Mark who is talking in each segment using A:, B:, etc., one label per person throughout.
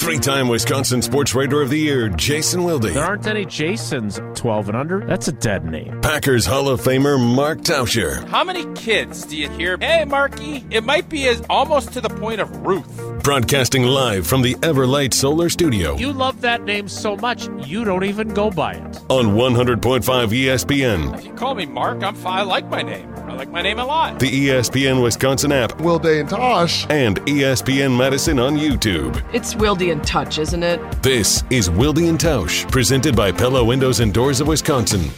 A: Three-time Wisconsin Sports Writer of the Year, Jason Wilde.
B: There aren't any Jasons 12 and under. That's a dead name.
A: Packers Hall of Famer, Mark Tauscher.
C: How many kids do you hear, hey, Marky? It might be almost to the point of Ruth.
A: Broadcasting live from the Everlight Solar Studio.
B: You love that name so much, you don't even go by it.
A: On 100.5 ESPN.
C: If you call me Mark, I'm fine. I like my name. I like my name a lot.
A: The ESPN Wisconsin app.
D: Wilde and Tosh.
A: And ESPN Madison on YouTube.
E: It's Wilde and Touch, isn't it?
A: This is Wilde and Tausch, presented by Pella Windows and Doors of Wisconsin.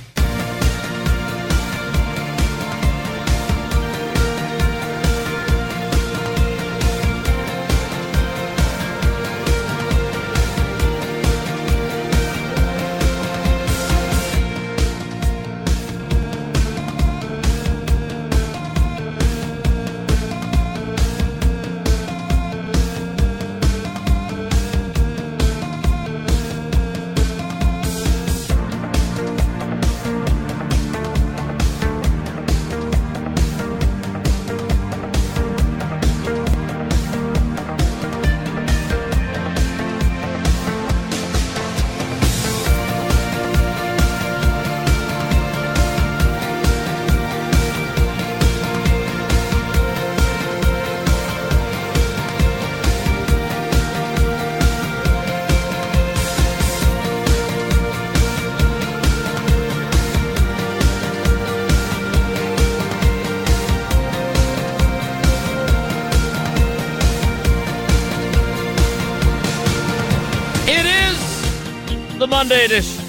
B: Monday edition.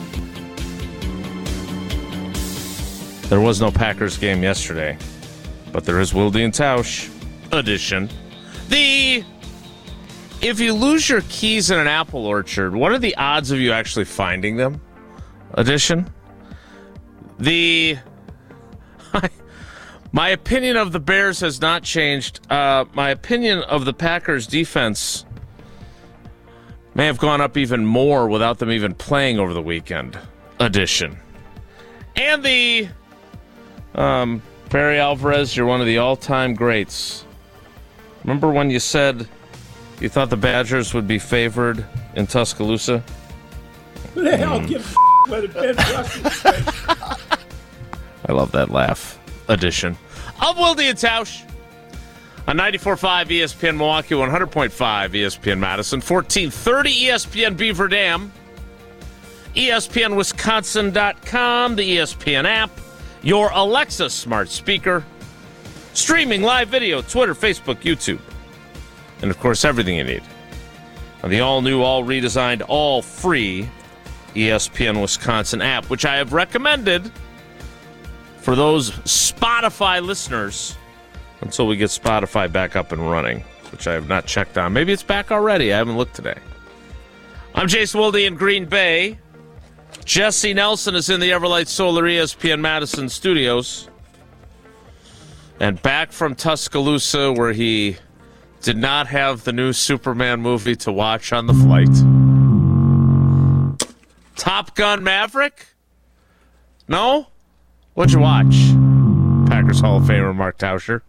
B: There was no Packers game yesterday, but there is Wilde and Tausch edition. If you lose your keys in an apple orchard, what are the odds of you actually finding them? Edition. My opinion of the Bears has not changed. My opinion of the Packers defense may have gone up even more without them even playing over the weekend. Edition. And the Barry Alvarez, you're one of the all-time greats. Remember when you said you thought the Badgers would be favored in Tuscaloosa?
F: Who the hell gives whether Ben Russell's
B: I love that laugh. Edition of Wilde and Tausch. On 94.5 ESPN Milwaukee, 100.5 ESPN Madison, 1430 ESPN Beaver Dam, ESPNWisconsin.com, the ESPN app, your Alexa smart speaker, streaming live video, Twitter, Facebook, YouTube, and, of course, everything you need on the all-new, all-redesigned, all-free ESPN Wisconsin app, which I have recommended for those Spotify listeners until we get Spotify back up and running, which I have not checked on. Maybe it's back already. I haven't looked today. I'm Jason Wilde in Green Bay. Jesse Nelson is in the Everlight Solar ESPN Madison studios. And back from Tuscaloosa, where he did not have the new Superman movie to watch on the flight. Top Gun Maverick? No? What'd you watch? Packers Hall of Famer Mark Tauscher.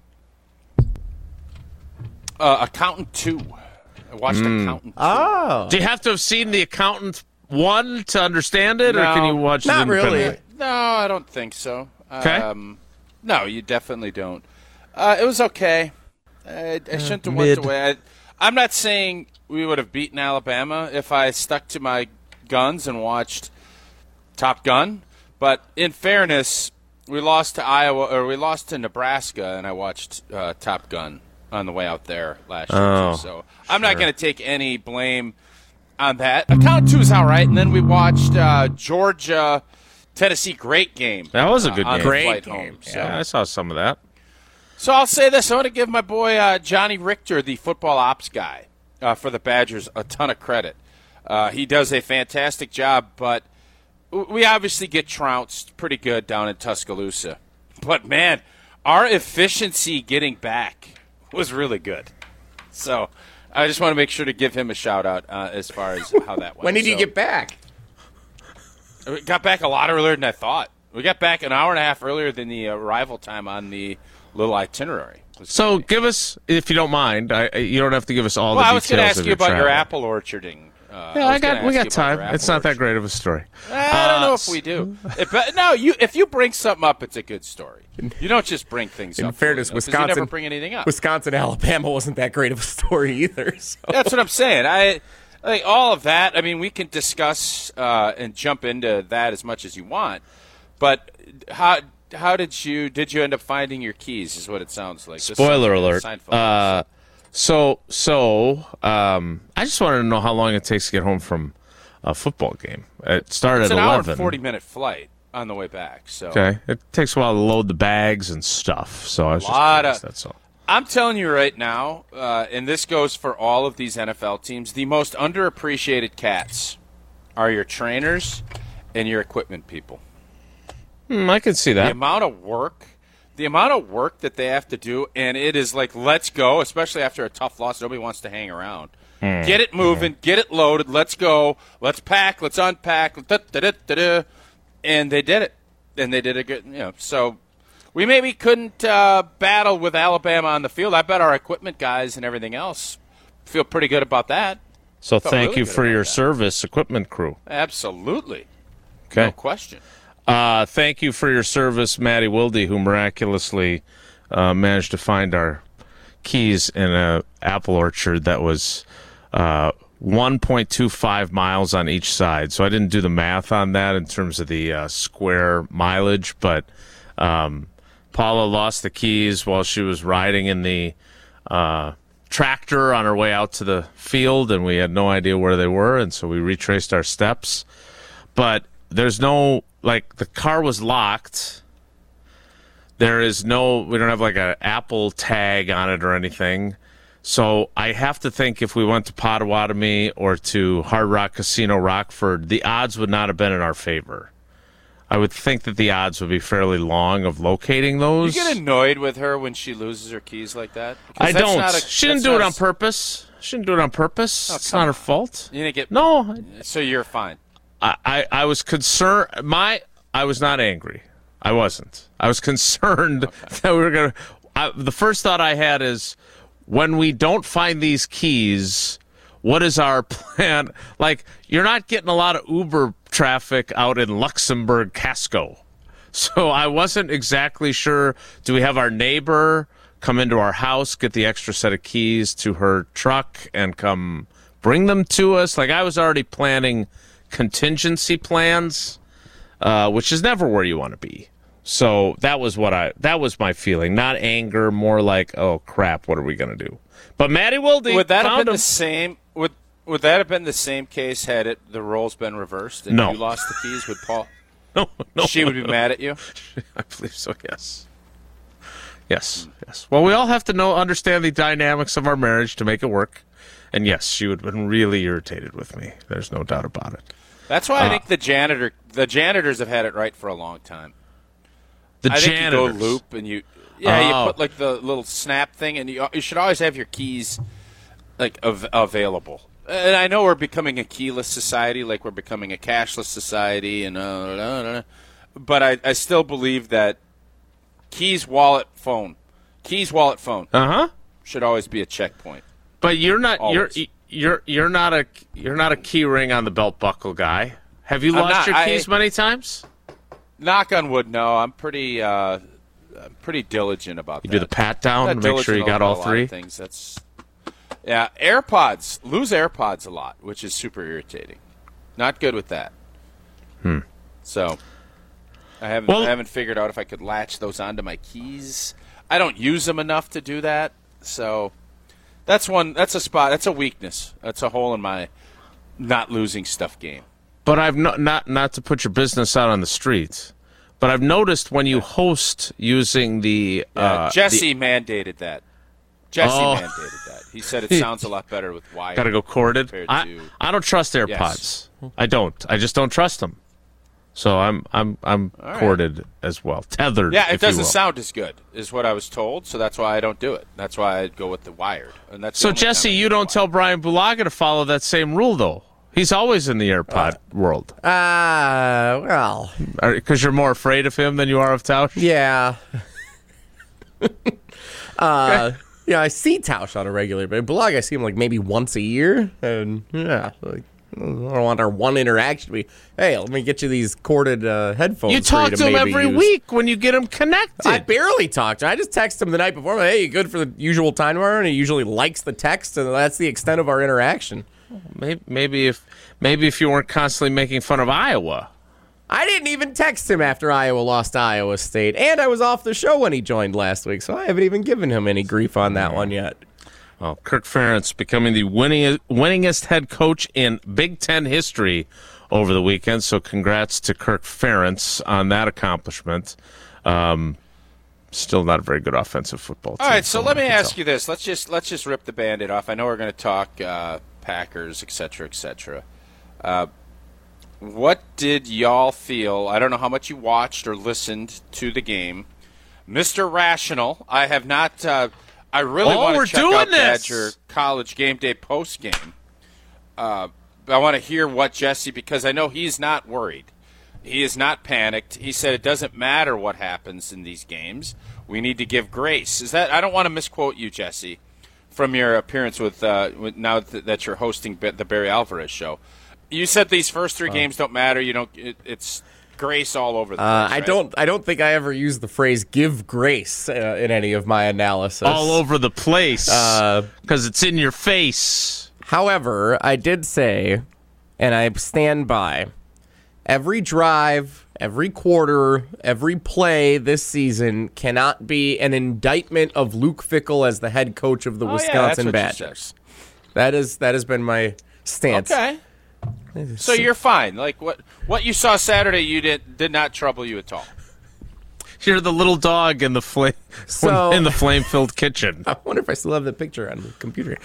C: Accountant 2. I watched Accountant 2.
G: Oh.
B: Do you have to have seen The Accountant 1 to understand it,
C: No,
B: or can you watch it
G: not really.
B: independently?
C: No, I don't think so.
B: Okay.
C: No, you definitely don't. It was okay. I shouldn't have went away. I'm not saying we would have beaten Alabama if I stuck to my guns and watched Top Gun, but in fairness, we lost to Iowa, or we lost to Nebraska, and I watched Top Gun on the way out there last year. So I'm not going to take any blame on that. Account 2 is all right, and then we watched Georgia, Tennessee, great game.
B: That was a good game.
G: Great
C: Home.
G: game.
C: So.
B: Yeah, I saw some of that.
C: So I'll say this. I want to give my boy Johnny Richter, the football ops guy, for the Badgers, a ton of credit. He does a fantastic job, but we obviously get trounced pretty good down in Tuscaloosa. But, man, our efficiency getting back was really good. So I just want to make sure to give him a shout-out as far as how that went.
G: When did you get back?
C: We got back a lot earlier than I thought. We got back an hour and a half earlier than the arrival time on the little itinerary.
B: So give us, if you don't mind, you don't have to give us all the details.
C: I was going to ask you about
B: travel.
C: your apple orcharding.
B: We got time. It's not that great of a story.
C: I don't know if we do. If you bring something up, it's a good story. You don't just bring things up.
D: In fairness, Wisconsin,
C: you never bring anything up.
D: Wisconsin, Alabama wasn't that great of a story either. So.
C: That's what I'm saying. I think all of that. I mean, we can discuss and jump into that as much as you want. But how did you end up finding your keys? Is what it sounds like.
B: Spoiler alert. So I just wanted to know how long it takes to get home from a football game. It started at 11.
C: It's an hour and 40-minute flight on the way back. So
B: okay, it takes a while to load the bags and stuff. So I was just curious, that's all.
C: I'm telling you right now, and this goes for all of these NFL teams, the most underappreciated cats are your trainers and your equipment people.
B: I can see that.
C: The amount of work that they have to do, and it is like, let's go, especially after a tough loss. Nobody wants to hang around. Get it moving, get it loaded, let's go, let's pack, let's unpack, and they did it. And they did a good, so we maybe couldn't battle with Alabama on the field. I bet our equipment guys and everything else feel pretty good about that.
B: So thank you for your service, equipment crew.
C: Absolutely.
B: Okay.
C: No question.
B: Thank you for your service, Maddie Wilde, who miraculously managed to find our keys in an apple orchard that was 1.25 miles on each side. So I didn't do the math on that in terms of the square mileage, but Paula lost the keys while she was riding in the tractor on her way out to the field, and we had no idea where they were, and so we retraced our steps. But there's no, the car was locked. We don't have an Apple tag on it or anything. So I have to think if we went to Potawatomi or to Hard Rock Casino Rockford, the odds would not have been in our favor. I would think that the odds would be fairly long of locating those.
C: You get annoyed with her when she loses her keys like that?
B: I don't. She didn't do it on purpose. It's not her fault.
C: You didn't get...
B: No.
C: So you're fine.
B: I was concerned. I was not angry. I wasn't. I was concerned that we were going to... The first thought I had is, when we don't find these keys, what is our plan? You're not getting a lot of Uber traffic out in Luxembourg, Casco. So I wasn't exactly sure. Do we have our neighbor come into our house, get the extra set of keys to her truck, and come bring them to us? I was already planning contingency plans, which is never where you want to be. So that was my feeling, not anger, more like, oh crap, what are we gonna do? But Maddie Wilde,
C: would that have been the same? Would that have been the same case had the roles been reversed and you lost the keys? Would Paul?
B: No.
C: She would be mad at you.
B: I believe so. Yes. Well, we all have to understand the dynamics of our marriage to make it work. And yes, she would have been really irritated with me. There's no doubt about it.
C: That's why I think the janitors have had it right for a long time. I think you go loop and you put the little snap thing, and you should always have your keys available. And I know we're becoming a keyless society, we're becoming a cashless society, and but I still believe that keys, wallet, phone should always be a checkpoint.
B: But you're not
C: always.
B: you're not a key ring on the belt buckle guy. Have you lost your keys many times?
C: Knock on wood, no. I'm pretty diligent about that.
B: You do the pat down to make sure you got all three?
C: Things. AirPods. Lose AirPods a lot, which is super irritating. Not good with that. So I haven't figured out if I could latch those onto my keys. I don't use them enough to do that. So that's a spot. That's a weakness. That's a hole in my not losing stuff game.
B: But I've not to put your business out on the streets, but I've noticed when you host using the
C: Jesse mandated that. Mandated that. He said it sounds a lot better with wire.
B: Got to go corded. I don't trust AirPods. Yes. I don't. I just don't trust them. So I'm corded as well, tethered.
C: Yeah, it doesn't sound as good, is what I was told. So that's why I don't do it. That's why I go with the wired. And that's
B: so Jesse, you don't tell Brian Bulaga to follow that same rule though. He's always in the AirPod world.
D: Well.
B: Because you're more afraid of him than you are of Tausch?
D: Yeah. I see Tausch on a regular basis. Bullock, I see him like maybe once a year. And I don't want our one interaction to be, hey, let me get you these corded headphones.
B: You talk to him every week when you get him connected.
D: I barely talk to him. I just text him the night before. I'm like, hey, you good for the usual time tomorrow? And he usually likes the text, and that's the extent of our interaction.
B: Maybe if you weren't constantly making fun of Iowa.
D: I didn't even text him after Iowa lost to Iowa State, and I was off the show when he joined last week, so I haven't even given him any grief on that one yet.
B: Well, Kirk Ferentz becoming the winningest head coach in Big Ten history over the weekend, so congrats to Kirk Ferentz on that accomplishment. Still not a very good offensive football team.
C: All right, so let me ask you this. Let's just rip the Band-Aid off. I know we're going to talk Packers, et cetera. What did y'all feel? I don't know how much you watched or listened to the game. Mr. Rational, I have not. I really want to check out Badger College Game Day post game. I want to hear what Jesse, because I know he's not worried. He is not panicked. He said it doesn't matter what happens in these games. We need to give grace. Is that? I don't want to misquote you, Jesse, from your appearance with now that you're hosting the Barry Alvarez show. You said these first three games don't matter. You don't. It's grace all over the place. Right?
D: I don't think I ever used the phrase "give grace" in any of my analysis.
B: All over the place because it's in your face.
D: However, I did say, and I stand by, every drive, every quarter, every play this season cannot be an indictment of Luke Fickell as the head coach of the Wisconsin Badgers. That has been my stance.
C: Okay. So you're fine. Like what you saw Saturday, you did not trouble you at all.
B: You're the little dog in the flame-filled kitchen.
D: I wonder if I still have the picture on the computer.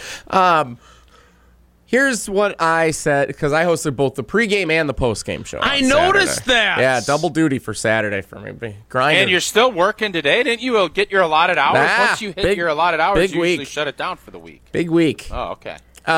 D: Here's what I said, because I hosted both the pregame and the postgame show.
B: I noticed that.
D: Yeah, double duty for Saturday for me. Grinding.
C: And you're still working today, didn't you? Get your allotted hours. Once you hit your allotted hours, you usually shut it down for the week.
D: Big week.
C: Oh, okay.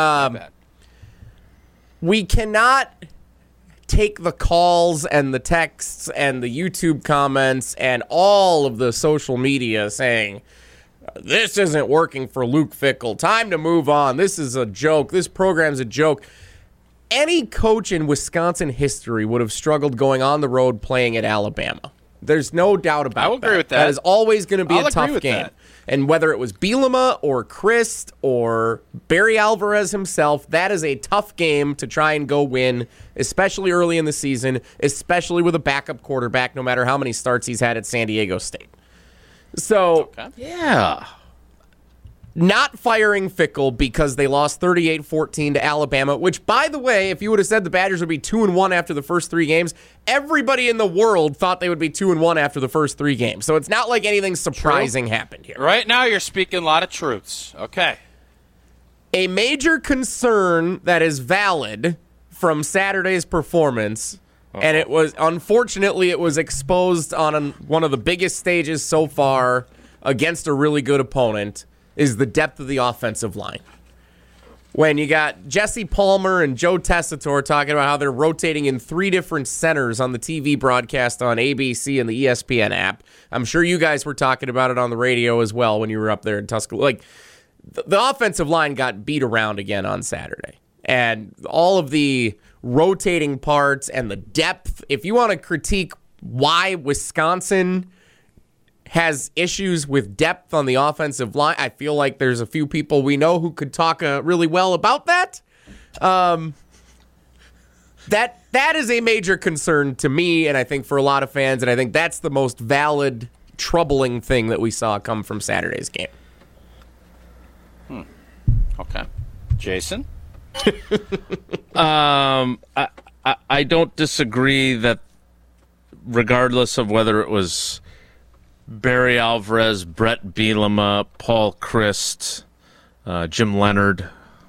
D: We cannot take the calls and the texts and the YouTube comments and all of the social media saying, this isn't working for Luke Fickell. Time to move on. This is a joke. This program's a joke. Any coach in Wisconsin history would have struggled going on the road playing at Alabama. There's no doubt about that.
C: I will agree with that.
D: That is always going to be a tough game.
C: That.
D: And whether it was Bielema or Christ or Barry Alvarez himself, that is a tough game to try and go win, especially early in the season, especially with a backup quarterback, no matter how many starts he's had at San Diego State. So,
B: yeah.
D: Not firing Fickell because they lost 38-14 to Alabama, which, by the way, if you would have said the Badgers would be 2-1 after the first three games, everybody in the world thought they would be 2-1 after the first three games. So it's not like anything surprising happened here.
C: Right now you're speaking a lot of truths. Okay.
D: A major concern that is valid from Saturday's performance, and it was, unfortunately, it was exposed on one of the biggest stages so far against a really good opponent, is the depth of the offensive line. When you got Jesse Palmer and Joe Tessitore talking about how they're rotating in three different centers on the TV broadcast on ABC and the ESPN app. I'm sure you guys were talking about it on the radio as well when you were up there in Tuscaloosa. Like, the offensive line got beat around again on Saturday. And all of the rotating parts and the depth, if you want to critique why Wisconsin has issues with depth on the offensive line, I feel like there's a few people we know who could talk really well about that. That is a major concern to me, and I think for a lot of fans, and I think that's the most valid, troubling thing that we saw come from Saturday's game.
C: Okay. Jason?
B: I don't disagree that regardless of whether it was Barry Alvarez, Brett Bielema, Paul Christ, Jim Leonard,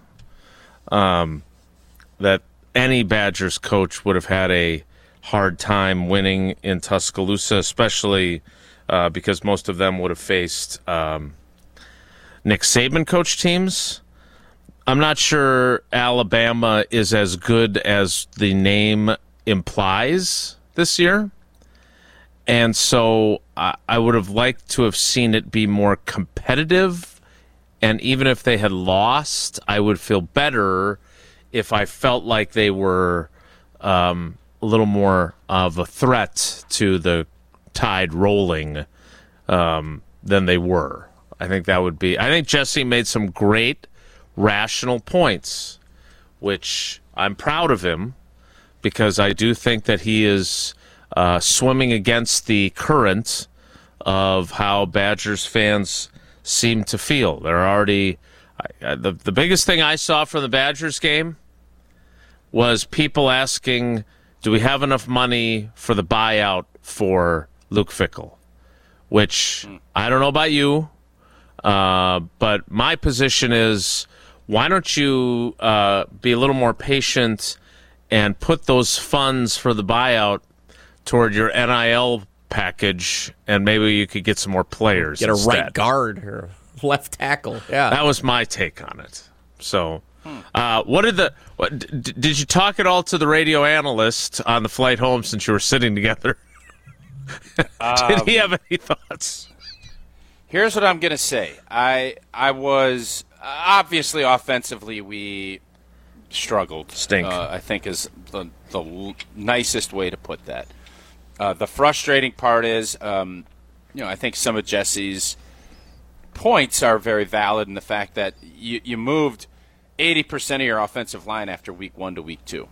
B: that any Badgers coach would have had a hard time winning in Tuscaloosa, especially because most of them would have faced Nick Saban coach teams. I'm not sure Alabama is as good as the name implies this year. And so I would have liked to have seen it be more competitive. And even if they had lost, I would feel better if I felt like they were a little more of a threat to the Tide rolling than they were. I think that would be. I think Jesse made some great rational points, which I'm proud of him because I do think that he is swimming against the current of how Badgers fans seem to feel. They're already the biggest thing I saw from the Badgers game was people asking, do we have enough money for the buyout for Luke Fickell? Which I don't know about you, but my position is, why don't you be a little more patient and put those funds for the buyout toward your NIL package, and maybe you could get some more players.
D: Get a
B: instead.
D: right guard or left tackle. Yeah,
B: that was my take on it. So, did you talk at all to the radio analyst on the flight home since you were sitting together? Did he have any thoughts?
C: Here's what I'm going to say. I was obviously offensively we struggled.
B: Stink.
C: I think is the nicest way to put that. The frustrating part is, I think some of Jesse's points are very valid in the fact that you moved 80% of your offensive line after week 1 to week 2.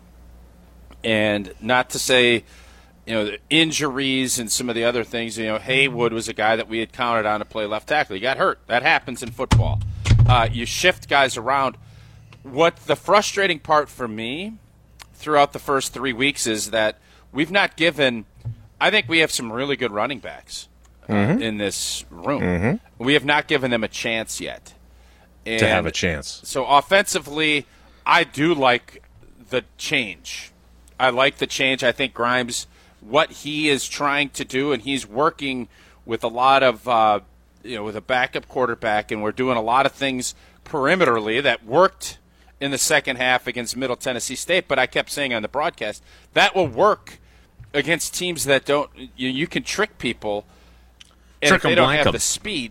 C: And not to say, the injuries and some of the other things, Haywood was a guy that we had counted on to play left tackle. He got hurt. That happens in football. You shift guys around. What the frustrating part for me throughout the first 3 weeks is that we've not given – I think we have some really good running backs in this room. Mm-hmm. We have not given them a chance yet. And
B: to have a chance.
C: So offensively, I do like the change. I like the change. I think Grimes, what he is trying to do, and he's working with a lot of, with a backup quarterback, and we're doing a lot of things perimeterally that worked in the second half against Middle Tennessee State. But I kept saying on the broadcast, that will work against teams that don't, you can trick people, and if they don't have the speed.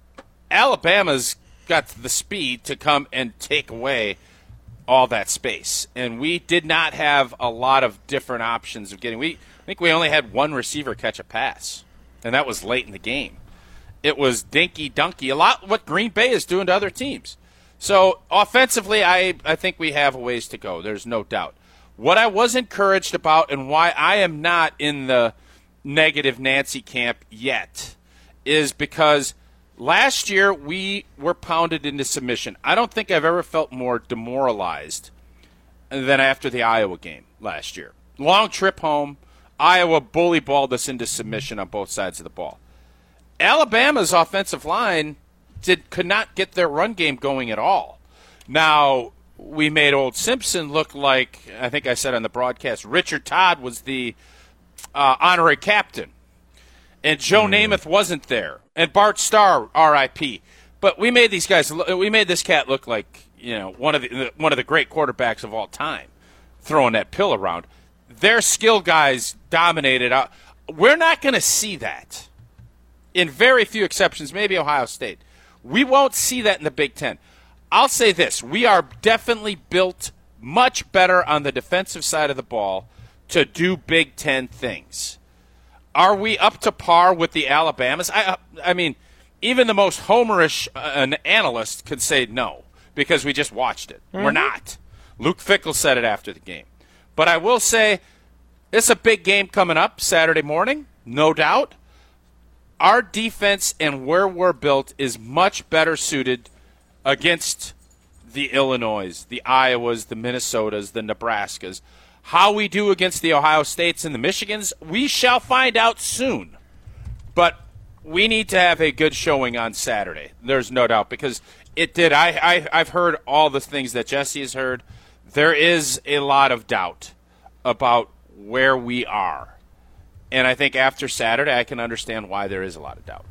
C: Alabama's got the speed to come and take away all that space, and we did not have a lot of different options of getting. I think we only had one receiver catch a pass, and that was late in the game. It was dinky dunky, a lot what Green Bay is doing to other teams. So offensively, I think we have a ways to go. There's no doubt. What I was encouraged about and why I am not in the negative Nancy camp yet is because last year we were pounded into submission. I don't think I've ever felt more demoralized than after the Iowa game last year. Long trip home, Iowa bully balled us into submission on both sides of the ball. Alabama's offensive line could not get their run game going at all. Now, we made old Simpson look like, I think I said on the broadcast, Richard Todd was the honorary captain. And Joe Namath wasn't there. And Bart Starr, R.I.P. But we made this cat look like, one of the great quarterbacks of all time, throwing that pill around. Their skill guys dominated. We're not going to see that. In very few exceptions, maybe Ohio State. We won't see that in the Big Ten. I'll say this. We are definitely built much better on the defensive side of the ball to do Big Ten things. Are we up to par with the Alabamas? I mean, even the most homerish analyst could say no because we just watched it. Mm-hmm. We're not. Luke Fickell said it after the game. But I will say it's a big game coming up Saturday morning, no doubt. Our defense and where we're built is much better suited against the Illinois, the Iowas, the Minnesotas, the Nebraskas. How we do against the Ohio States and the Michigans, we shall find out soon. But we need to have a good showing on Saturday. There's no doubt because it did. I've heard all the things that Jesse has heard. There is a lot of doubt about where we are. And I think after Saturday, I can understand why there is a lot of doubt.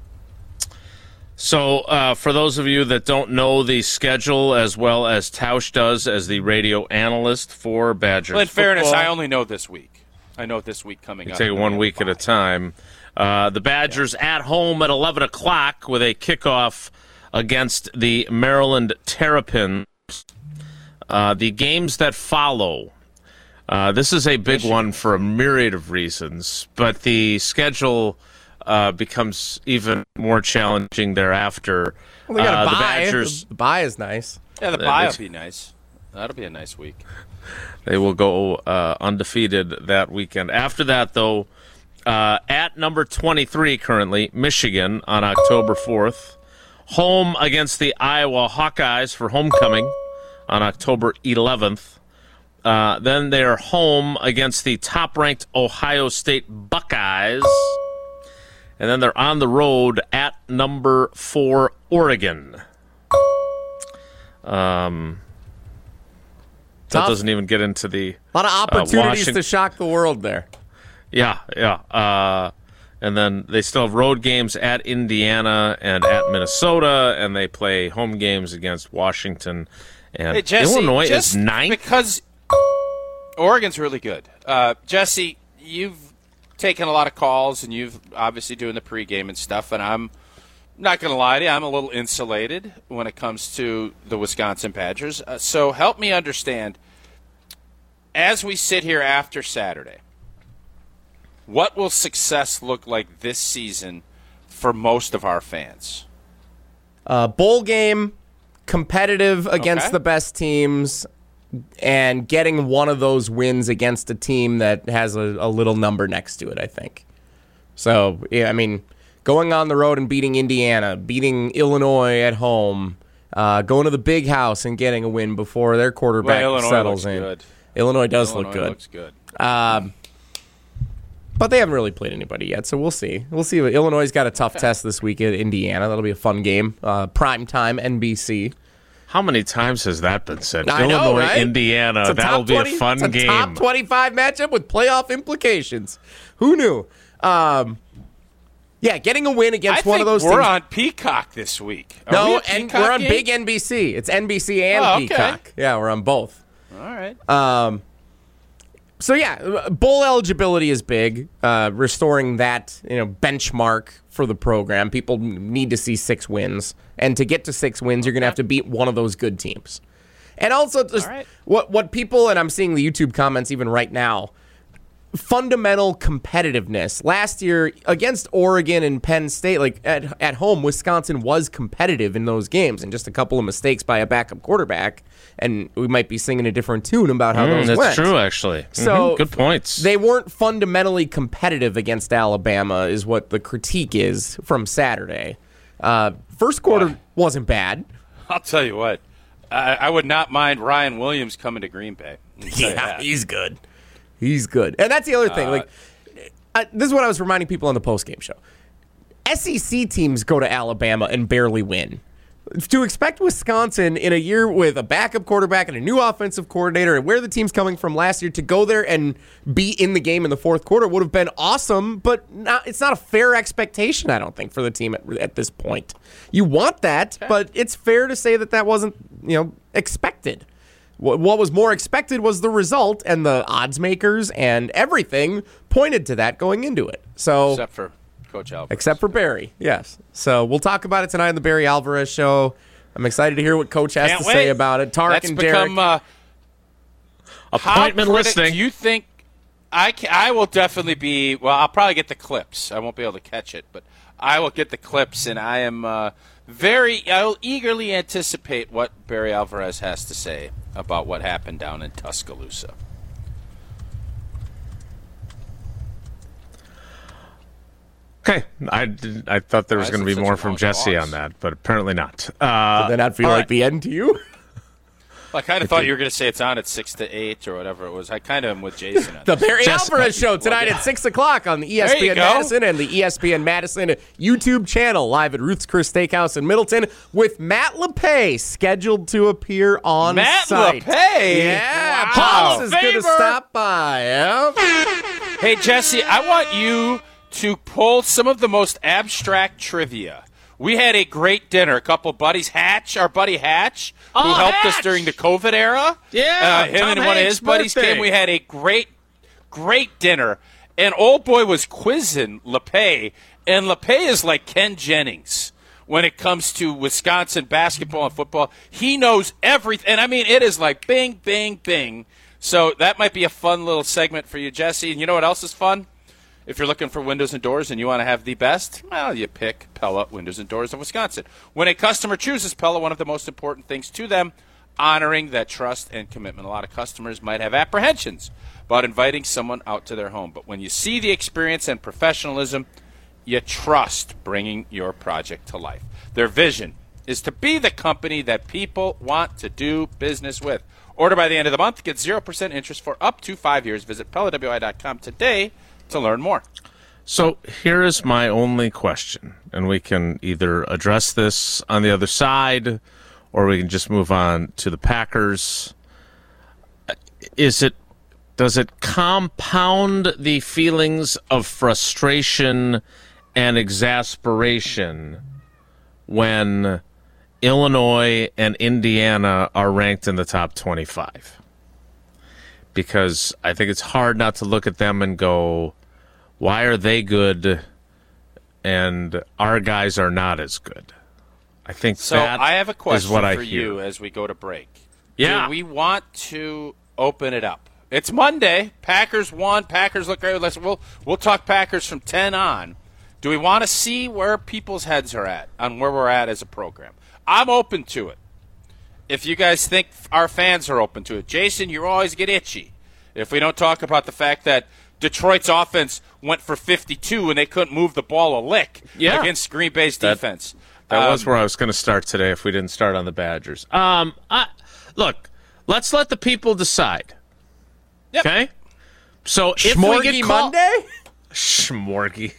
B: So for those of you that don't know the schedule as well as Tausch does as the radio analyst for Badgers
C: Well, in
B: football,
C: fairness, I only know this week. I know this week coming up.
B: Take it 1 week at a time. The Badgers at home at 11 o'clock with a kickoff against the Maryland Terrapins. The games that follow. This is a big one for a myriad of reasons, but the schedule becomes even more challenging thereafter.
D: Well, they got a
B: the
D: bye.
B: Badgers,
D: The bye is nice.
C: Yeah, the bye will be nice. That'll be a nice week.
B: They will go undefeated that weekend. After that, though, at number 23 currently, Michigan on October 4th. Home against the Iowa Hawkeyes for homecoming on October 11th. Then they are home against the top-ranked Ohio State Buckeyes. And then they're on the road at number 4, Oregon. That doesn't even get into the
D: A lot of opportunities to shock the world there.
B: Yeah. And then they still have road games at Indiana and at Minnesota, and they play home games against Washington. And
C: Hey, Jesse,
B: Illinois
C: just
B: is 9th.
C: because Oregon's really good. Jesse, you've taken a lot of calls, and you've obviously doing the pregame and stuff, and I'm not going to lie to you, I'm a little insulated when it comes to the Wisconsin Badgers. So help me understand, as we sit here after Saturday, what will success look like this season for most of our fans?
D: Bowl game, competitive against the best teams, and getting one of those wins against a team that has a little number next to it, I think. So, yeah, I mean, going on the road and beating Indiana, beating Illinois at home, going to the big house and getting a win before their quarterback settles in.
C: Good.
D: Illinois look good.
C: Looks good.
D: But they haven't really played anybody yet, so we'll see. We'll see. Illinois' got a tough test this week at Indiana. That'll be a fun game. Prime time, NBC.
B: How many times has that been said?
D: I know,
B: Illinois,
D: right?
B: Indiana. That'll be a fun game.
D: It's a top 25 matchup with playoff implications. Who knew? Yeah, getting a win against one of those teams.
C: we're on Peacock this week.
D: No, and we're on big NBC. It's NBC and Peacock. Yeah, we're on both.
C: All right.
D: So yeah, bowl eligibility is big. Restoring that benchmark for the program. People need to see 6 wins, and to get to 6 wins, you're going to have to beat one of those good teams. And also, just what people, and I'm seeing the YouTube comments even right now, fundamental competitiveness. Last year against Oregon and Penn State, like at home, Wisconsin was competitive in those games, and just a couple of mistakes by a backup quarterback, and we might be singing a different tune about how those went.
B: That's true, actually.
D: So
B: good points.
D: They weren't fundamentally competitive against Alabama, is what the critique is from Saturday. First quarter wasn't bad.
C: I'll tell you what. I would not mind Ryan Williams coming to Green Bay.
D: Yeah, he's good. He's good. And that's the other thing. This is what I was reminding people on the postgame show. SEC teams go to Alabama and barely win. To expect Wisconsin in a year with a backup quarterback and a new offensive coordinator and where the team's coming from last year to go there and be in the game in the fourth quarter would have been awesome, but it's not a fair expectation, I don't think, for the team at this point. You want that, but it's fair to say that wasn't expected. What was more expected was the result, and the odds makers and everything pointed to that going into it. So,
C: except for Coach Alvarez.
D: Except for Barry, yes. So we'll talk about it tonight on the Barry Alvarez Show. I'm excited to hear what Coach has to say about it. Tarek and Derek.
B: Appointment listening.
C: Do you think I will definitely be? Well, I'll probably get the clips. I won't be able to catch it, but I will get the clips, and I am I will eagerly anticipate what Barry Alvarez has to say about what happened down in Tuscaloosa.
B: Okay, I thought there was going to be more from Jesse on that, but apparently not.
D: Did that not feel like the end to you?
C: Well, I kind of thought you were going to say it's on at 6 to 8 or whatever it was. I kind of am with Jason on
D: The Barry Alvarez Show tonight at 6 o'clock on the ESPN Madison and the ESPN Madison YouTube channel, live at Ruth's Chris Steakhouse in Middleton, with Matt LePay scheduled to appear on site.
C: Matt LePay?
D: Yeah,
C: wow.
D: Paul's is going to stop by. Yeah.
C: Hey, Jesse, I want you to pull some of the most abstract trivia. We had a great dinner. A couple buddies, our buddy Hatch, who helped us during the COVID era.
B: Yeah,
C: him and one of his buddies came. We had a great dinner. And old boy was quizzing LePay, and LePay is like Ken Jennings when it comes to Wisconsin basketball and football. He knows everything. And, I mean, it is like bing, bing, bing. So that might be a fun little segment for you, Jesse. And you know what else is fun? If you're looking for windows and doors and you want to have the best, well, you pick Pella Windows and Doors of Wisconsin. When a customer chooses Pella, one of the most important things to them, honoring that trust and commitment. A lot of customers might have apprehensions about inviting someone out to their home. But when you see the experience and professionalism, you trust bringing your project to life. Their vision is to be the company that people want to do business with. Order by the end of the month. Get 0% interest for up to 5 years. Visit PellaWI.com today to learn more.
B: So here is my only question, and we can either address this on the other side or we can just move on to the Packers. Does it compound the feelings of frustration and exasperation when Illinois and Indiana are ranked in the top 25? Because I think it's hard not to look at them and go, why are they good and our guys are not as good? I think
C: so. I have a question for you as we go to break.
B: Yeah.
C: Do we want to open it up? It's Monday. Packers won. Packers look great. We'll talk Packers from 10 on. Do we want to see where people's heads are at on where we're at as a program? I'm open to it. If you guys think our fans are open to it. Jason, you always get itchy if we don't talk about the fact that Detroit's offense went for 52 and they couldn't move the ball a lick against Green Bay's defense.
B: That was where I was going to start today if we didn't start on the Badgers. Look, let's let the people decide.
C: Yep.
B: Okay? So if
D: Schmorgy
B: we get
D: Monday?
B: Schmorgy.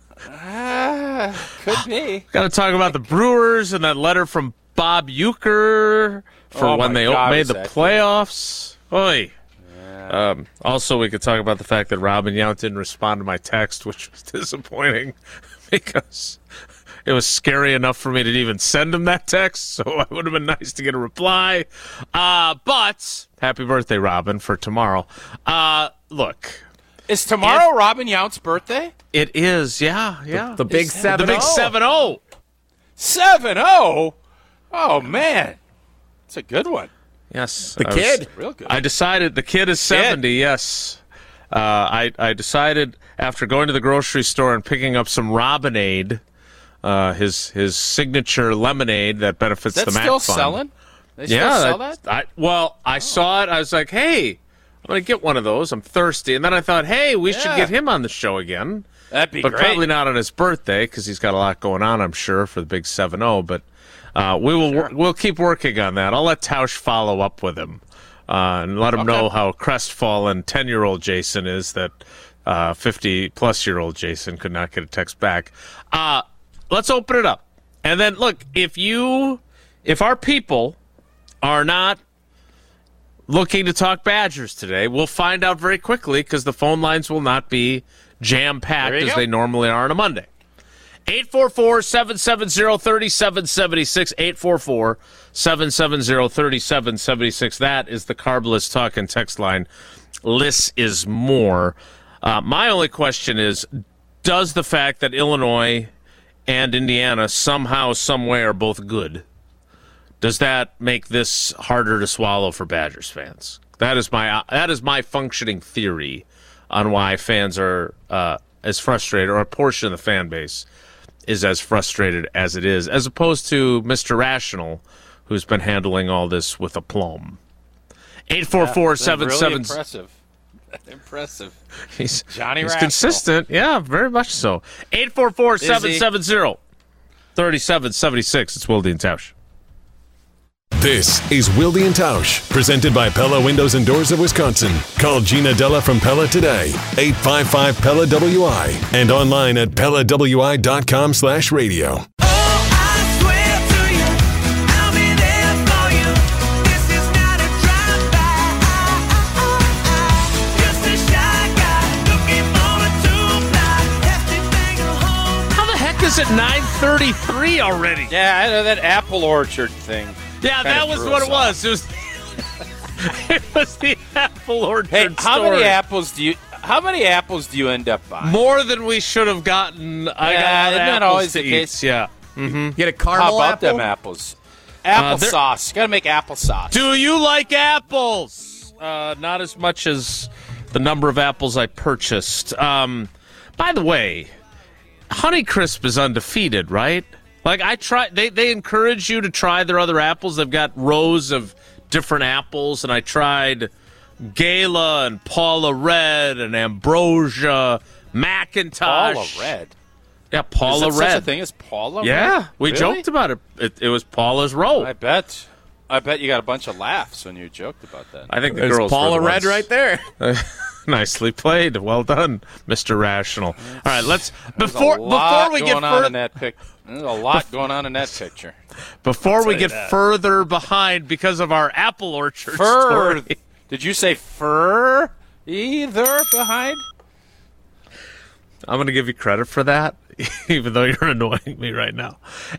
C: Could be.
B: Got to talk about the Brewers and that letter from Bob Uecker for when they made the playoffs. Oy. Yeah. Also, we could talk about the fact that Robin Yount didn't respond to my text, which was disappointing because it was scary enough for me to even send him that text, so it would have been nice to get a reply. But happy birthday, Robin, for tomorrow. Look.
C: Is tomorrow Robin Yount's birthday?
B: It is, yeah.
D: The big 7-0.
B: The big 7-0.
C: 7-0? Oh, man. It's a good one.
B: Yes.
D: The kid.
C: Real good.
B: I decided the kid is 70, yes. I decided after going to the grocery store and picking up some Robinade, his signature lemonade that benefits the Mac Fund.
C: Still selling? They still sell that?
B: I saw it. I was like, hey, I'm going to get one of those. I'm thirsty. And then I thought, hey, we should get him on the show again.
C: That'd be great.
B: But probably not on his birthday because he's got a lot going on, I'm sure, for the big 7-0. But we'll keep working on that. I'll let Tausch follow up with him and let him know how crestfallen 10-year-old Jason is that 50-plus-year-old Jason could not get a text back. Let's open it up. And then, look, if our people are not looking to talk Badgers today, we'll find out very quickly because the phone lines will not be jam-packed as they normally are on a Monday. 844-770-3776, 844-770-3776. That is the Carbless Talk and Text line. Less is more. My only question is, does the fact that Illinois and Indiana somehow, someway are both good, does that make this harder to swallow for Badgers fans? That is my functioning theory on why fans are as frustrated, or a portion of the fan base is as frustrated as it is, as opposed to Mr. Rational, who's been handling all this with aplomb. 844-77...
C: Really impressive.
B: He's
C: Rational.
B: Consistent. Yeah, very much so. 844-770-3776. It's Wilde and Tausch.
A: This is Wilde and Tausch, presented by Pella Windows and Doors of Wisconsin. Call Gina Della from Pella today, 855-PELLA-WI, and online at PellaWI.com/radio.
B: Is it 9:33 already?
C: Yeah, I know that apple orchard thing.
B: Yeah, that was what it was. It was the apple orchard.
C: Hey, how many apples do you How many apples do you end up buying?
B: More than we should have gotten. I got
C: isn't that
B: apples
C: always
B: to
C: the
B: eat.
C: case?
B: Yeah.
D: Get a
C: How
D: caramel
C: about
D: apple?
C: them apples? Applesauce. Got to make applesauce.
B: Do you like apples? Not as much as the number of apples I purchased. By the way, Honeycrisp is undefeated, right? Like I try, they encourage you to try their other apples. They've got rows of different apples, and I tried Gala and Paula Red and Ambrosia, Macintosh.
C: Paula Red.
B: Yeah, Paula
C: Is there
B: Red.
C: such a thing as Paula Red?
B: Yeah, we
C: Really?
B: joked about it. It was Paula's row.
C: I bet you got a bunch of laughs when you joked about that.
B: I think the
D: There's
B: girls
D: Paula
B: were the
D: Red
B: ones.
D: right there.
B: Nicely played. Well done, Mr. Rational. All right, let's
C: There's
B: before
C: a lot
B: we
C: going
B: get
C: on in that There's a lot going on in that picture.
B: before we get further behind because of our apple orchard
C: Fur.
B: story.
C: Did you say fur? Either behind?
B: I'm going to give you credit for that, even though you're annoying me right now.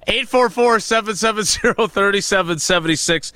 B: 844-770-3776.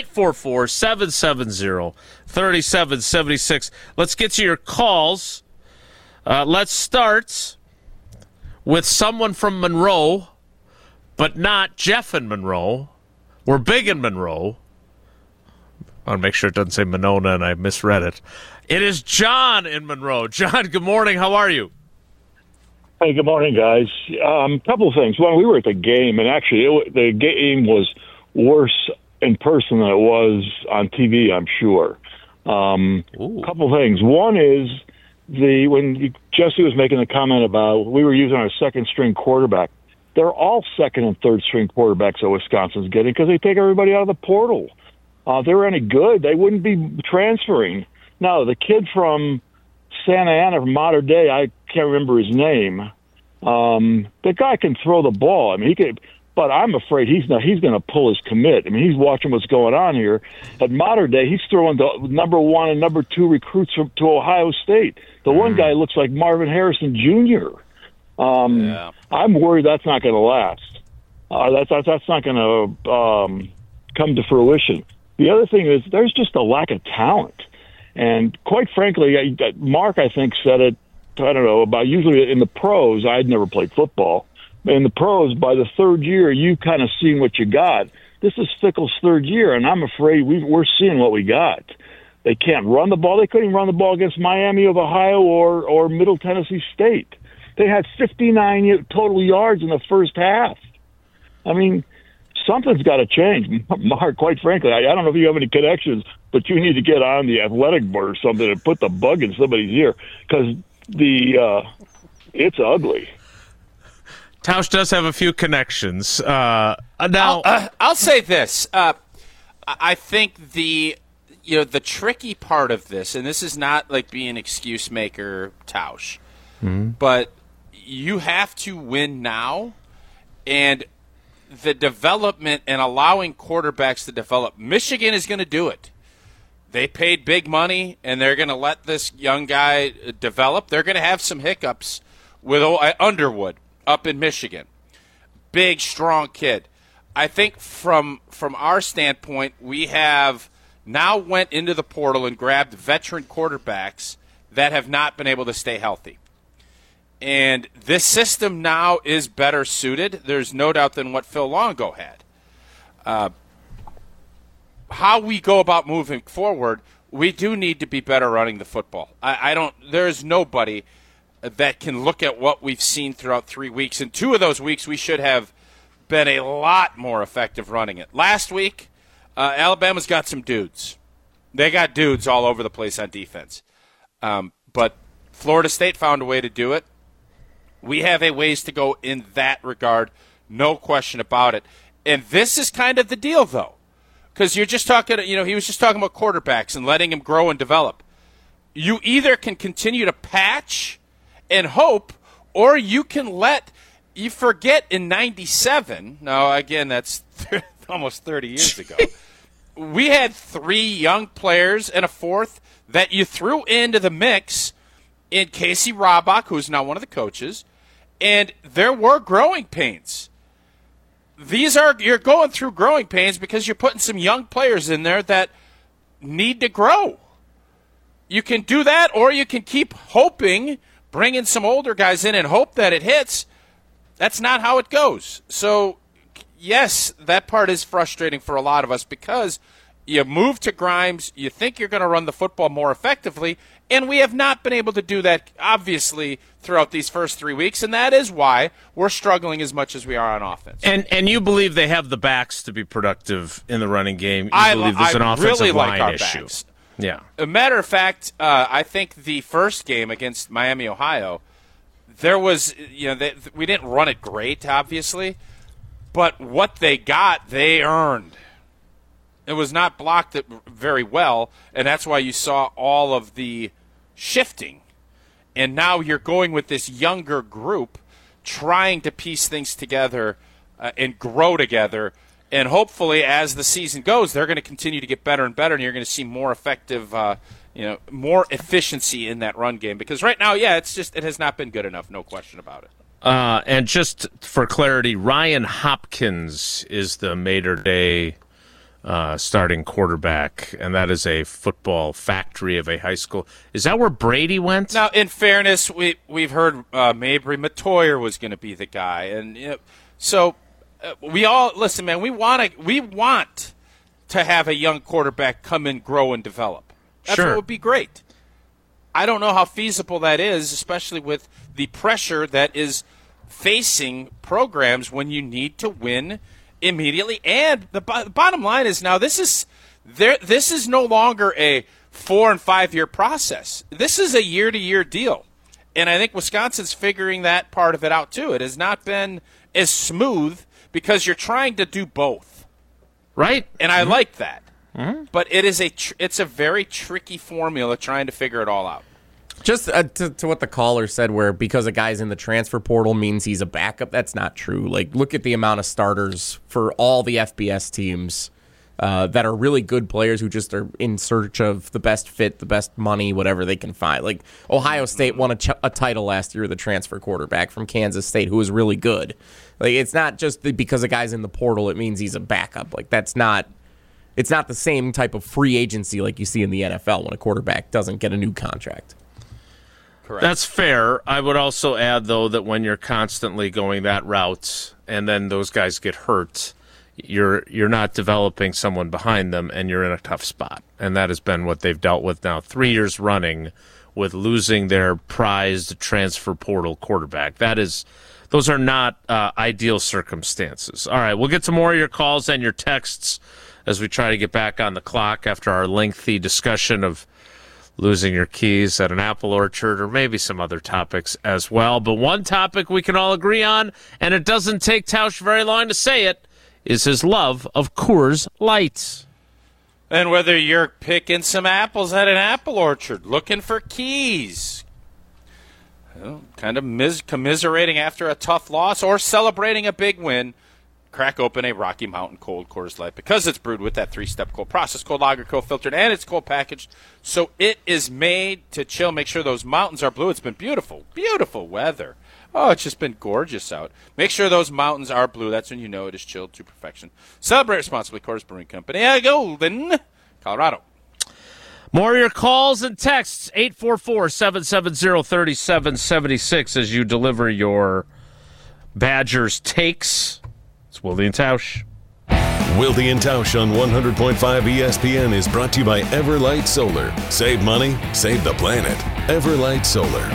B: 844-770-3776. Let's get to your calls. Let's start with someone from Monroe, but not Jeff in Monroe. We're big in Monroe. I want to make sure it doesn't say Monona and I misread it. It is John in Monroe. John, good morning. How are you?
G: Hey, good morning, guys. Couple of things. One, we were at the game, and actually the game was worse in person than it was on TV, I'm sure. Couple of things. One is when Jesse was making the comment about we were using our second-string quarterback. They're all second- and third-string quarterbacks that Wisconsin's getting because they take everybody out of the portal. If they were any good, they wouldn't be transferring. Now, the kid from Santa Ana from Mater Dei, I can't remember his name. The guy can throw the ball. I mean, he could, but I'm afraid he's going to pull his commit. I mean, he's watching what's going on here. At Mater Dei, he's throwing the number 1 and number 2 recruits to Ohio State. The one guy looks like Marvin Harrison Jr. I'm worried that's not going to last. That's not going to come to fruition. The other thing is there's just a lack of talent. And quite frankly, Mark, I think, said it, I don't know, about usually in the pros, I'd never played football. In the pros, by the third year, you kind of seen what you got. This is Fickell's third year, and I'm afraid we're seeing what we got. They can't run the ball. They couldn't even run the ball against Miami of Ohio or Middle Tennessee State. They had 59 total yards in the first half. I mean, something's got to change. Mark, quite frankly, I don't know if you have any connections, but you need to get on the athletic board or something and put the bug in somebody's ear because it's ugly.
B: Tausch does have a few connections. Now,
C: I'll say this. I think the tricky part of this, and this is not like being excuse maker, Tausch, but you have to win now, and the development and allowing quarterbacks to develop. Michigan is going to do it. They paid big money, and they're going to let this young guy develop. They're going to have some hiccups with Underwood up in Michigan. Big, strong kid. I think from our standpoint, we have now went into the portal and grabbed veteran quarterbacks that have not been able to stay healthy. And this system now is better suited, there's no doubt, than what Phil Longo had. How we go about moving forward, we do need to be better running the football. There's nobody that can look at what we've seen throughout 3 weeks. In 2 of those weeks, we should have been a lot more effective running it. Last week, Alabama's got some dudes. They got dudes all over the place on defense. But Florida State found a way to do it. We have a ways to go in that regard, no question about it. And this is kind of the deal, though, because you're just talking, he was just talking about quarterbacks and letting him grow and develop. You either can continue to patch and hope, or you can you forget in 97, now again, that's almost 30 years ago, we had 3 young players and a fourth that you threw into the mix in Casey Robach, who's now one of the coaches, and there were growing pains. You're going through growing pains because you're putting some young players in there that need to grow. You can do that, or you can keep hoping, bring in some older guys in and hope that it hits. That's not how it goes. So, yes, that part is frustrating for a lot of us because you move to Grimes, you think you're going to run the football more effectively, and we have not been able to do that, obviously, throughout these first 3 weeks, and that is why we're struggling as much as we are on offense.
B: And you believe they have the backs to be productive in the running game? You believe there's an offensive
C: really
B: line
C: like our
B: issue?
C: Backs.
B: Yeah.
C: A matter of fact, I think the first game against Miami, Ohio, there was, we didn't run it great, obviously, but what they got, they earned. It was not blocked very well, and that's why you saw all of the shifting. And now you're going with this younger group trying to piece things together and grow together. And hopefully, as the season goes, they're going to continue to get better and better, and you're going to see more effective, more efficiency in that run game. Because right now, it has not been good enough, no question about it.
B: And just for clarity, Ryan Hopkins is the Mater Day starting quarterback, and that is a football factory of a high school. Is that where Brady went?
C: Now, in fairness, we've heard Mabry Matoyer was going to be the guy, and so we all listen, man. We want to have a young quarterback come in, grow, and develop. That's what would be great. I don't know how feasible that is, especially with the pressure that is facing programs when you need to win immediately. And the bottom line is now this is no longer a 4 and 5 year process. This is a year-to-year deal. And I think Wisconsin's figuring that part of it out too. It has not been as smooth because you're trying to do both.
B: Right.
C: And I like that. Mm-hmm. But it's a very tricky formula trying to figure it all out.
D: Just to what the caller said, where because a guy's in the transfer portal means he's a backup, that's not true. Like, look at the amount of starters for all the FBS teams that are really good players who just are in search of the best fit, the best money, whatever they can find. Like, Ohio State won a title last year, the transfer quarterback from Kansas State, who was really good. Like, it's not just because a guy's in the portal, it means he's a backup. Like, it's not the same type of free agency like you see in the NFL when a quarterback doesn't get a new contract.
C: Correct.
B: That's fair. I would also add, though, that when you're constantly going that route and then those guys get hurt, you're not developing someone behind them, and you're in a tough spot. And that has been what they've dealt with now 3 years running with losing their prized transfer portal quarterback. Those are not ideal circumstances. All right, we'll get to more of your calls and your texts as we try to get back on the clock after our lengthy discussion of losing your keys at an apple orchard, or maybe some other topics as well. But one topic we can all agree on, and it doesn't take Tausch very long to say it, is his love of Coors Light.
C: And whether you're picking some apples at an apple orchard, looking for keys, kind of commiserating after a tough loss, or celebrating a big win, crack open a Rocky Mountain Cold Coors Light, because it's brewed with that 3-step cold process, cold lager, cold filtered, and it's cold packaged. So it is made to chill. Make sure those mountains are blue. It's been beautiful, beautiful weather. Oh, it's just been gorgeous out. Make sure those mountains are blue. That's when you know it is chilled to perfection. Celebrate responsibly. Coors Brewing Company, Golden, Colorado.
B: More of your calls and texts, 844-770-3776, as you deliver your Badgers takes. It's Wilde and Tausch.
A: Wilde and Tausch on 100.5 ESPN is brought to you by Everlight Solar. Save money, save the planet. Everlight Solar.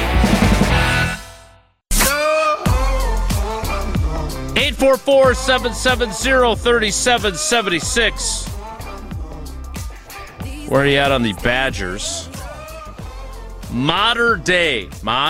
B: 844-770-3776. Where are you at on the Badgers? Mater Day,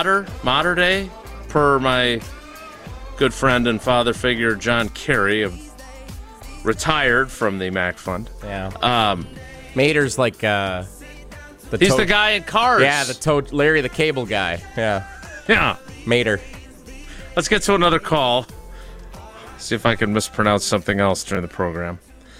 B: per my good friend and father figure John Kerry, retired from the MAC Fund.
D: Yeah. Mater's like
B: he's the guy in Cars.
D: Yeah, Larry the Cable Guy. Yeah. Mater.
B: Let's get to another call. See if I can mispronounce something else during the program.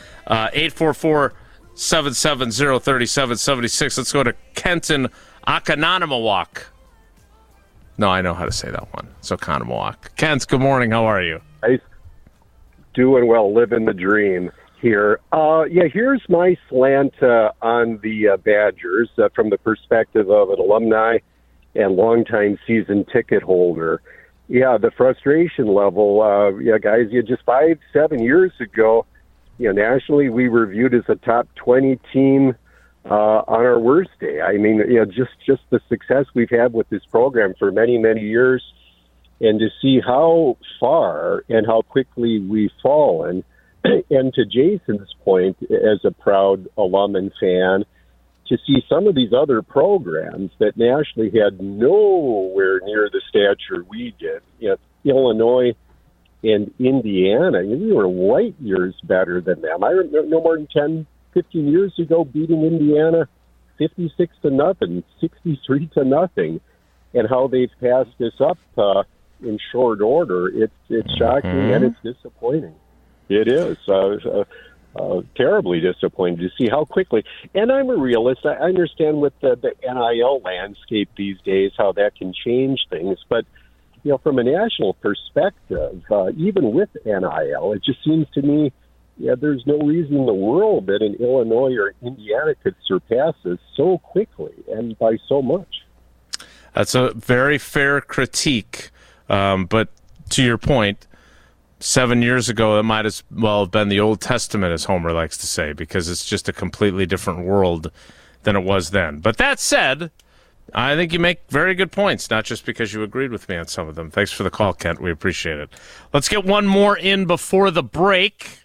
B: 844-770-3776. Let's go to Kenton Okananamawak. No, I know how to say that one. It's Okanamawak. Kent, good morning. How are you?
H: Doing well, living the dream here. Here's my slant on the Badgers from the perspective of an alumni and longtime season ticket holder. Yeah, the frustration level. Guys, just 5-7 years ago, nationally we were viewed as a top 20 team on our worst day. I mean, just the success we've had with this program for many, many years, and to see how far and how quickly we've fallen. And to Jason's point, as a proud alum and fan, to see some of these other programs that nationally had nowhere near the stature we did, Illinois and Indiana, we were light years better than them. I remember no more than 10, 15 years ago beating Indiana 56-0, 63-0, and how they've passed us up in short order. It's shocking and it's disappointing. It is terribly disappointing to see how quickly. And I'm a realist. I understand with the NIL landscape these days how that can change things. But from a national perspective, even with NIL, it just seems to me there's no reason in the world that an Illinois or Indiana could surpass us so quickly and by so much.
B: That's a very fair critique. But to your point, 7 years ago, it might as well have been the Old Testament, as Homer likes to say, because it's just a completely different world than it was then. But that said, I think you make very good points, not just because you agreed with me on some of them. Thanks for the call, Kent. We appreciate it. Let's get one more in before the break.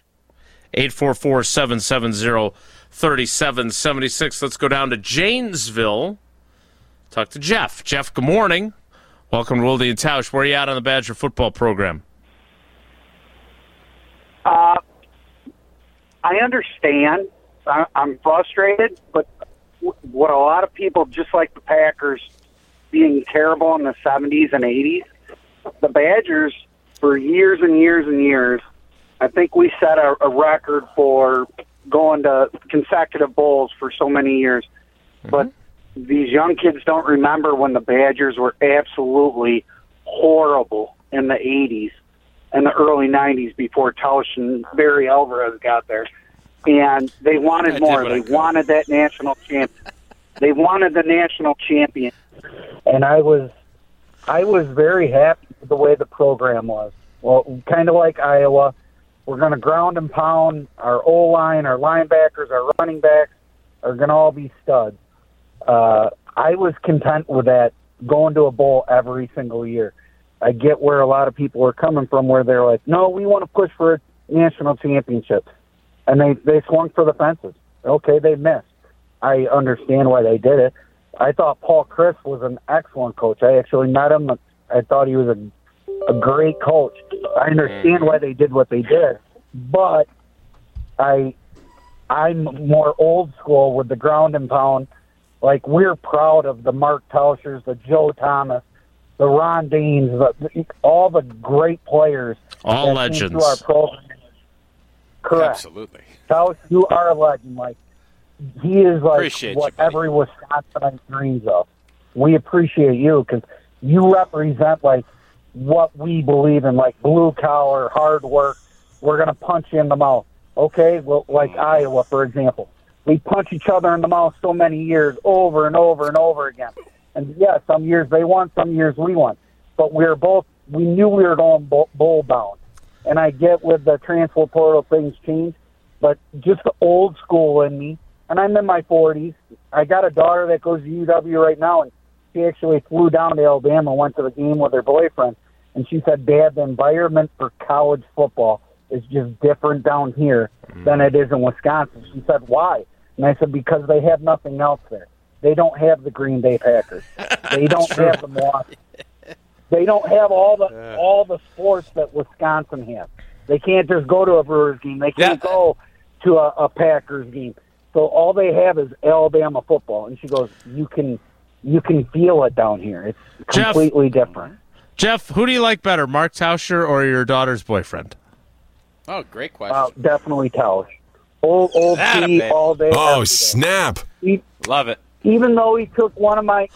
B: 844-770-3776. Let's go down to Janesville. Talk to Jeff. Jeff, good morning. Welcome to Wilde and Tausch. Where are you at on the Badger football program?
I: I understand. I'm frustrated, but what a lot of people, just like the Packers being terrible in the 70s and 80s, the Badgers, for years and years and years, I think we set a record for going to consecutive bowls for so many years. Mm-hmm. But these young kids don't remember when the Badgers were absolutely horrible in the 80s and the early 90s before Tausch and Barry Alvarez got there. And they wanted more. They wanted that national champ. They wanted the national champion. And I was very happy with the way the program was. Well, kind of like Iowa, we're going to ground and pound. Our O-line, our linebackers, our running backs are going to all be studs. I was content with that, going to a bowl every single year. I get where a lot of people are coming from, where they're like, no, we want to push for a national championship. And they swung for the fences. Okay, they missed. I understand why they did it. I thought Paul Chryst was an excellent coach. I actually met him. I thought he was a great coach. I understand why they did what they did. But I'm more old school with the ground and pound. Like, we're proud of the Mark Tauschers, the Joe Thomas, the Ron Daines, all the great players.
B: All legends.
I: Through our program. Correct.
C: Absolutely.
I: Tausch, you are a legend. Like, he is like
C: appreciate
I: what
C: you,
I: every Wisconsinite dreams of. We appreciate you because you represent like what we believe in, like blue collar, hard work. We're going to punch you in the mouth. Okay? Well, like Iowa, for example. We punch each other in the mouth so many years over and over and over again. And, yeah, some years they won, some years we won. But we knew we were going bowl bound. And I get with the transfer portal things change, but just the old school in me, and I'm in my 40s. I got a daughter that goes to UW right now, and she actually flew down to Alabama, went to the game with her boyfriend, and she said, Dad, the environment for college football is just different down here than it is in Wisconsin. She said, why? And I said, because they have nothing else there. They don't have the Green Bay Packers. They don't have the Milwaukee. They don't have all the sports that Wisconsin has. They can't just go to a Brewers game. They can't go to a Packers game. So all they have is Alabama football. And she goes, you can feel it down here. It's completely different.
B: Jeff, who do you like better, Mark Tauscher or your daughter's boyfriend?
C: Oh, great question.
I: Definitely Tausch. Old T all day.
A: Oh, snap!
C: Love it.
I: Even though he took one of my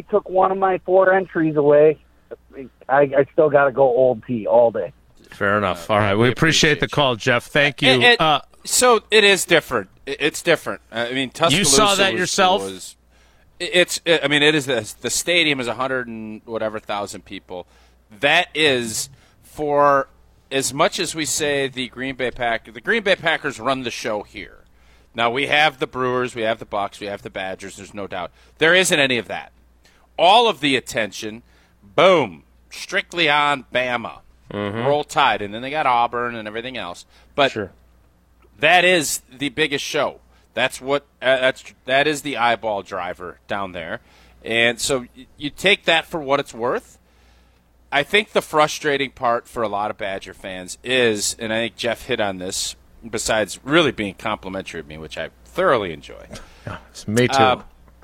I: 4 entries away, I still got to go Old T all day.
B: Fair enough. All right, we appreciate the call, Jeff. Thank you.
C: So it is different. It's different. I mean, Tuscaloosa.
B: You saw that yourself?
C: It is the stadium is 100 and whatever thousand people. That is for as much as we say the Green Bay Packers run the show here. Now we have the Brewers, we have the Bucks, we have the Badgers. There's no doubt. There isn't any of that. All of the attention, boom, strictly on Bama. Roll Tide, and then they got Auburn and everything else. But
B: sure.
C: That is the biggest show. That's what that is the eyeball driver down there. And so you take that for what it's worth. I think the frustrating part for a lot of Badger fans is, and I think Jeff hit on this, besides really being complimentary of me, which I thoroughly enjoy.
B: Yeah, me too.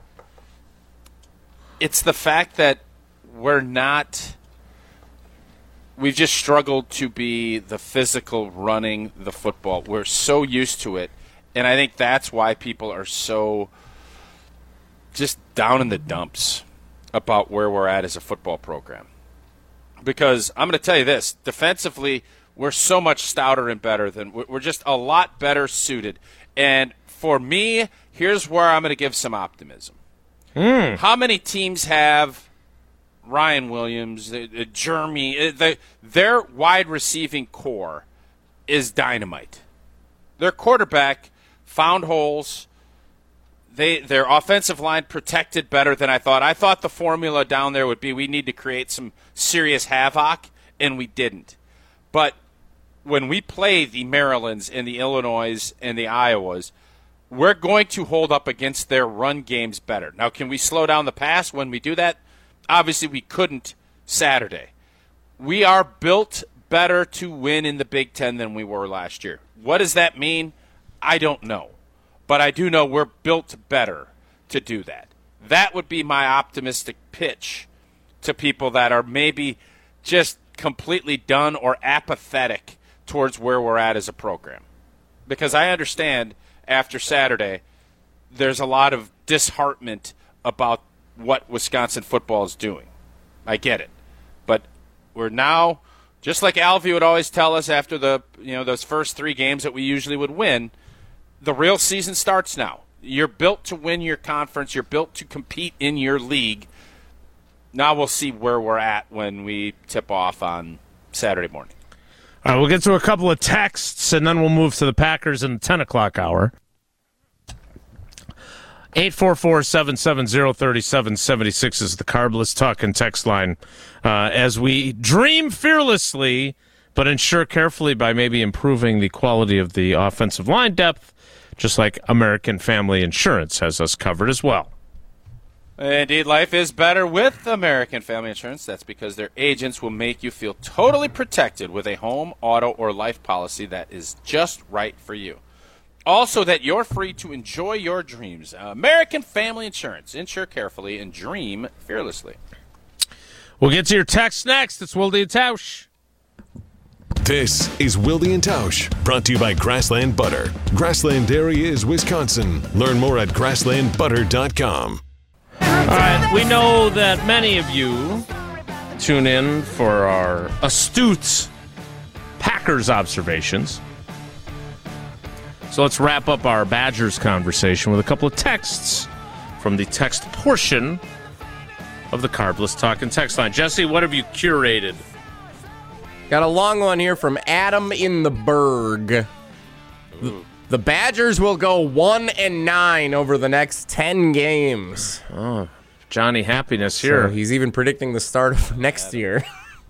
C: It's the fact that we've just struggled to be the physical running the football. We're so used to it. And I think that's why people are so just down in the dumps about where we're at as a football program. Because I'm going to tell you this, defensively, we're so much stouter and better we're just a lot better suited. And for me, here's where I'm going to give some optimism. How many teams have Ryan Williams, Jeremy, their wide receiving core is dynamite. Their quarterback found holes. Their offensive line protected better than I thought. I thought the formula down there would be we need to create some serious havoc, and we didn't. But when we play the Marylands and the Illinois and the Iowas, we're going to hold up against their run games better. Now, can we slow down the pass when we do that? Obviously, we couldn't Saturday. We are built better to win in the Big Ten than we were last year. What does that mean? I don't know. But I do know we're built better to do that. That would be my optimistic pitch to people that are maybe just completely done or apathetic towards where we're at as a program. Because I understand after Saturday, there's a lot of disheartenment about what Wisconsin football is doing. I get it. But we're now, just like Alvy would always tell us after those first 3 games that we usually would win, the real season starts now. You're built to win your conference. You're built to compete in your league. Now we'll see where we're at when we tip off on Saturday morning.
B: All right, we'll get to a couple of texts, and then we'll move to the Packers in the 10 o'clock hour. 844-770-3776 is the Carbless Talk and text line. As we dream fearlessly, but ensure carefully by maybe improving the quality of the offensive line depth, just like American Family Insurance has us covered as well.
C: Indeed, life is better with American Family Insurance. That's because their agents will make you feel totally protected with a home, auto, or life policy that is just right for you. Also, that you're free to enjoy your dreams. American Family Insurance. Insure carefully and dream fearlessly.
B: We'll get to your text next. It's Wilde and Tausch.
A: This is Wilde and Tausch, brought to you by Grassland Butter. Grassland Dairy is Wisconsin. Learn more at grasslandbutter.com.
B: All right, we know that many of you tune in for our astute Packers observations. So let's wrap up our Badgers conversation with a couple of texts from the text portion of the Carbless Talk and text line. Jesse, what have you curated?
D: Got a long one here from Adam in the Berg. The Badgers will go 1-9 over the next 10 games.
B: Oh, Johnny Happiness here.
D: So he's even predicting the start of next year.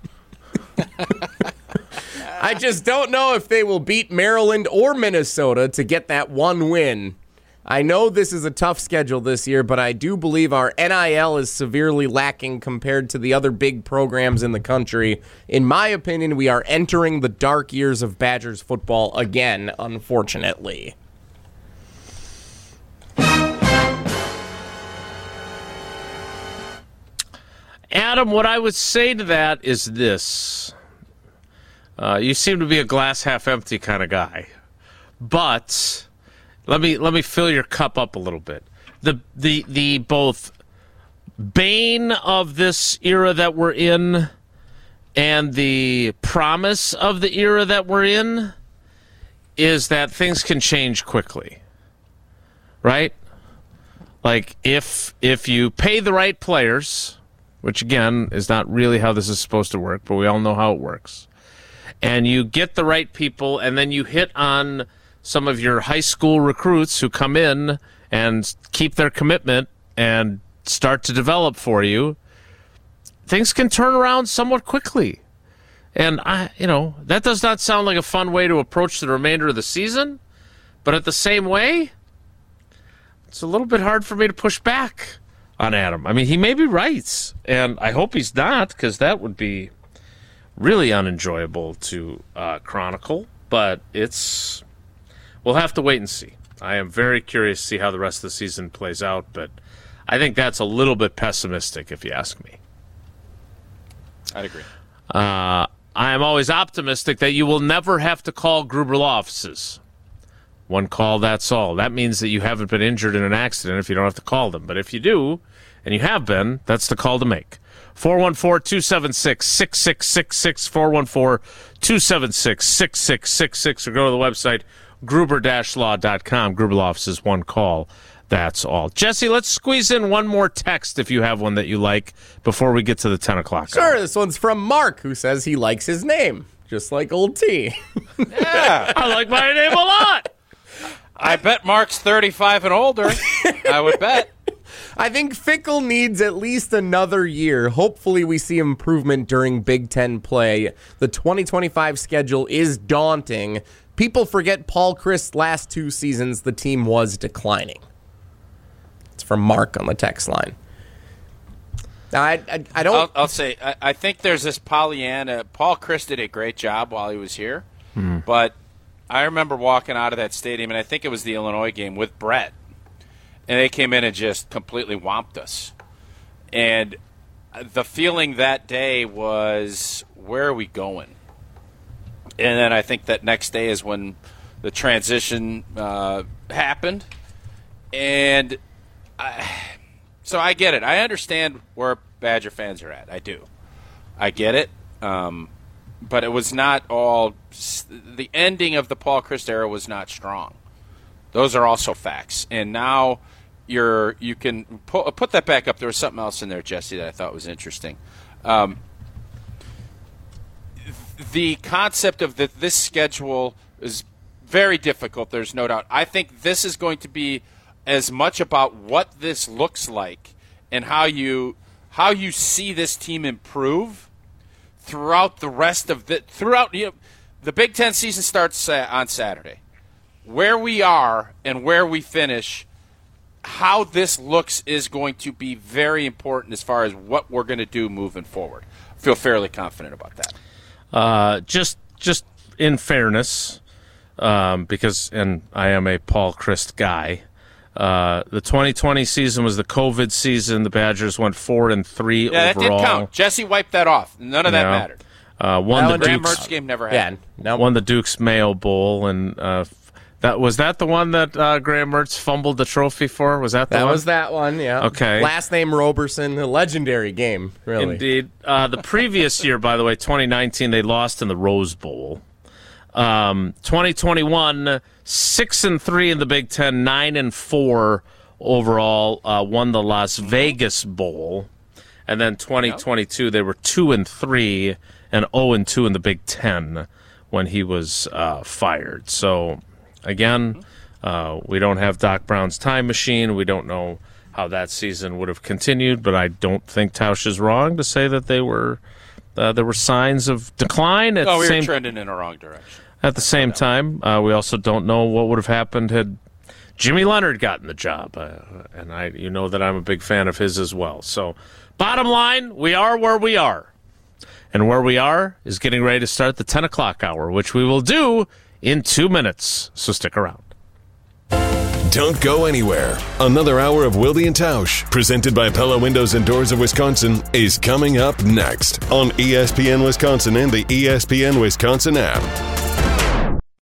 D: I just don't know if they will beat Maryland or Minnesota to get that one win. I know this is a tough schedule this year, but I do believe our NIL is severely lacking compared to the other big programs in the country. In my opinion, we are entering the dark years of Badgers football again, unfortunately.
B: Adam, what I would say to that is this. You seem to be a glass half empty kind of guy. But let me fill your cup up a little bit. The both bane of this era that we're in and the promise of the era that we're in is that things can change quickly, right? Like if you pay the right players, which again is not really how this is supposed to work, but we all know how it works, and you get the right people, and then you hit on some of your high school recruits who come in and keep their commitment and start to develop for you, things can turn around somewhat quickly. And that does not sound like a fun way to approach the remainder of the season, but at the same way, it's a little bit hard for me to push back on Adam. I mean, he may be right, and I hope he's not, because that would be really unenjoyable to chronicle, but we'll have to wait and see. I am very curious to see how the rest of the season plays out, but I think that's a little bit pessimistic if you ask me.
C: I'd agree.
B: I am always optimistic that you will never have to call Gruber Law Offices. One call, that's all. That means that you haven't been injured in an accident if you don't have to call them. But if you do, and you have been, that's the call to make. 414-276-6666, 414-276-6666, or go to the website gruber-law.com. Gruber Law Offices, one call, that's all. Jesse, let's squeeze in one more text if you have one that you like before we get to the 10 o'clock
D: Sure,
B: hour.
D: this one's from Mark, who says he likes his name, just like Old T.
C: Yeah.
B: I like my name a lot.
C: I bet Mark's 35 and older. I would bet.
D: I think Fickell needs at least another year. Hopefully we see improvement during Big Ten play. The 2025 schedule is daunting. People forget Paul Chryst last 2 seasons, the team was declining. It's from Mark on the text line. Now, I don't...
C: I'll say, I think there's this Pollyanna. Paul Chryst did a great job while he was here, but I remember walking out of that stadium, and I think it was the Illinois game with Brett, and they came in and just completely whomped us. And the feeling that day was, where are we going? And then I think that next day is when the transition happened. And so I get it. I understand where Badger fans are at. I do. I get it. But it was not all – the ending of the Paul Chryst era was not strong. Those are also facts. And now you can put that back up. There was something else in there, Jesse, that I thought was interesting. The concept of this schedule is very difficult, there's no doubt. I think this is going to be as much about what this looks like and how you see this team improve throughout the rest of the Big Ten season starts on Saturday. Where we are and where we finish, how this looks is going to be very important as far as what we're going to do moving forward. I feel fairly confident about that.
B: Just in fairness, because I am a Paul Chryst guy. The 2020 season was the COVID season. The Badgers went 4-3 overall.
C: That didn't count. Jesse wiped that off. None of that mattered.
B: Won the
C: Graham
B: Dukes
C: Mertz game never happened.
B: Won the Dukes Mayo Bowl, and was that the one that Graham Mertz fumbled the trophy for? Was that the one?
D: That was that one, yeah.
B: Okay.
D: Last name Roberson, a legendary game, really.
B: Indeed. The previous year, by the way, 2019, they lost in the Rose Bowl. 2021, 6-3 in the Big Ten, 9-4 overall. Won the Las Vegas Bowl, and then 2022 they were 2-3 and 0-2 in the Big Ten when he was fired. So again, we don't have Doc Brown's time machine. We don't know how that season would have continued, but I don't think Tausch is wrong to say that there were signs of decline.
C: We were trending in a wrong direction.
B: At the same time, we also don't know what would have happened had Jimmy Leonard gotten the job, and you know that I'm a big fan of his as well. So, bottom line, we are where we are, and where we are is getting ready to start the 10 o'clock hour, which we will do in 2 minutes. So stick around.
A: Don't go anywhere. Another hour of Wilde and Tausch, presented by Pella Windows and Doors of Wisconsin, is coming up next on ESPN Wisconsin and the ESPN Wisconsin app.